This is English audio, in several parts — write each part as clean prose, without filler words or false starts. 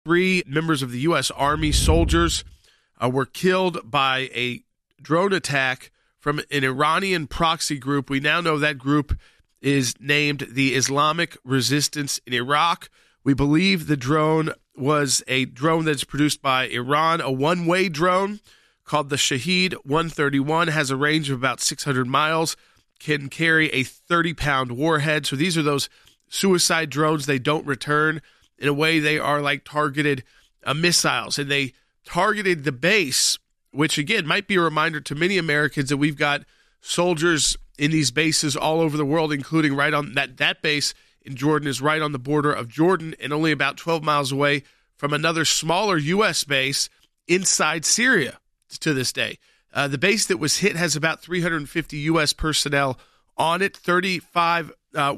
3 members of the U.S. Army soldiers were killed by a drone attack from an Iranian proxy group. We now know that group is named the Islamic Resistance in Iraq. We believe the drone was a drone that's produced by Iran, a one-way drone called the Shahed 131, has a range of about 600 miles, can carry a 30-pound warhead. So these are those suicide drones. They don't return. In a way, they are like targeted missiles, and they targeted the base, which, again, might be a reminder to many Americans that we've got soldiers in these bases all over the world, including right on that base in Jordan is right on the border of Jordan and only about 12 miles away from another smaller U.S. base inside Syria to this day. The base that was hit has about 350 U.S. personnel on it. 34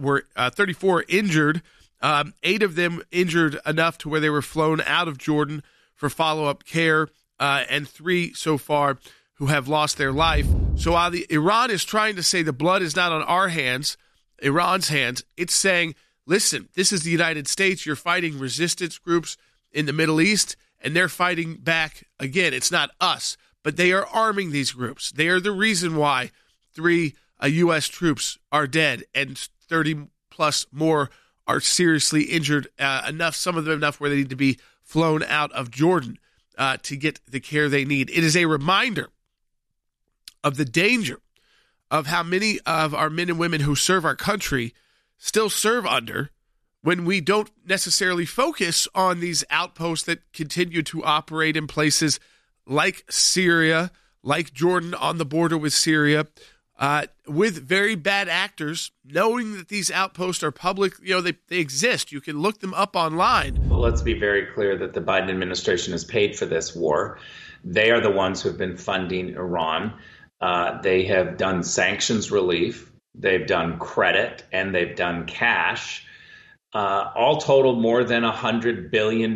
injured, 8 of them injured enough to where they were flown out of Jordan for follow-up care, and 3 so far who have lost their life. So while Iran is trying to say the blood is not on our hands, Iran's hands, it's saying, listen, this is the United States. You're fighting resistance groups in the Middle East, and they're fighting back. Again, it's not us, but they are arming these groups. They are the reason why 3 U.S. troops are dead and 30-plus more are seriously injured, some of them enough where they need to be flown out of Jordan to get the care they need. It is a reminder of the danger of how many of our men and women who serve our country still serve under when we don't necessarily focus on these outposts that continue to operate in places like Syria, like Jordan on the border with Syria, with very bad actors, knowing that these outposts are public, they exist. You can look them up online. Well, let's be very clear that the Biden administration has paid for this war. They are the ones who have been funding Iran. They have done sanctions relief, they've done credit, and they've done cash. All totaled, more than $100 billion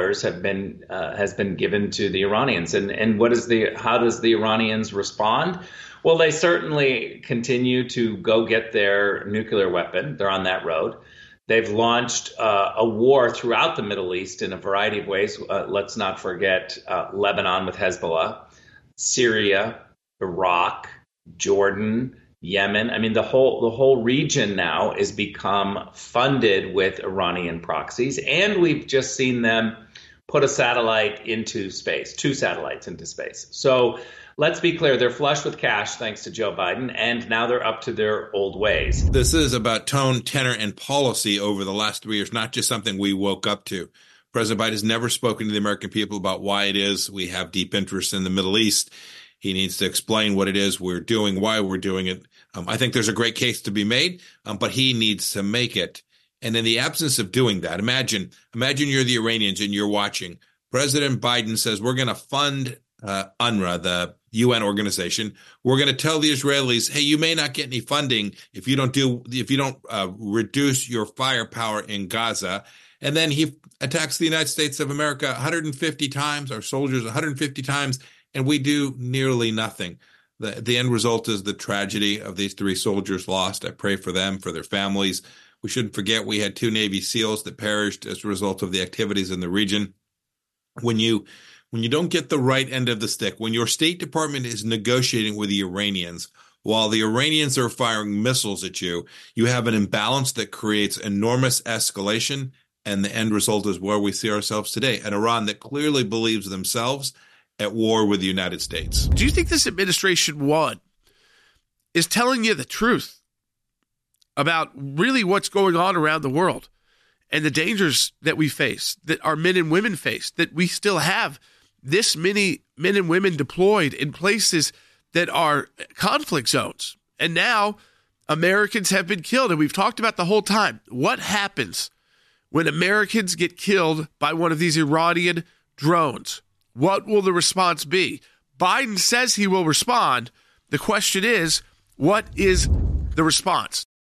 has been given to the Iranians. And how does the Iranians respond? Well, they certainly continue to go get their nuclear weapon. They're on that road. They've launched a war throughout the Middle East in a variety of ways. Let's not forget Lebanon with Hezbollah, Syria, Iraq, Jordan, Yemen. I mean, the whole region now is become funded with Iranian proxies, and we've just seen them put a satellite into space, 2 satellites into space. So let's be clear, they're flush with cash thanks to Joe Biden, and now they're up to their old ways. This is about tone, tenor, and policy over the last 3 years, not just something we woke up to. President Biden has never spoken to the American people about why it is we have deep interest in the Middle East. He needs to explain what it is we're doing, why we're doing it. I think there's a great case to be made, but he needs to make it. And in the absence of doing that, imagine you're the Iranians and you're watching. President Biden says, we're going to fund UNRWA, the UN organization. We're going to tell the Israelis, hey, you may not get any funding if you don't reduce your firepower in Gaza. And then he attacks the United States of America 150 times, our soldiers 150 times, and we do nearly nothing. The end result is the tragedy of these 3 soldiers lost. I pray for them, for their families. We shouldn't forget we had 2 Navy SEALs that perished as a result of the activities in the region. When you don't get the right end of the stick, when your State Department is negotiating with the Iranians while the Iranians are firing missiles at you, you have an imbalance that creates enormous escalation, and the end result is where we see ourselves today, an Iran that clearly believes themselves at war with the United States. Do you think this administration, one, is telling you the truth about really what's going on around the world and the dangers that we face, that our men and women face, that we still have this many men and women deployed in places that are conflict zones? And now Americans have been killed. And we've talked about the whole time, what happens when Americans get killed by one of these Iranian drones? What will the response be? Biden says he will respond. The question is, what is the response?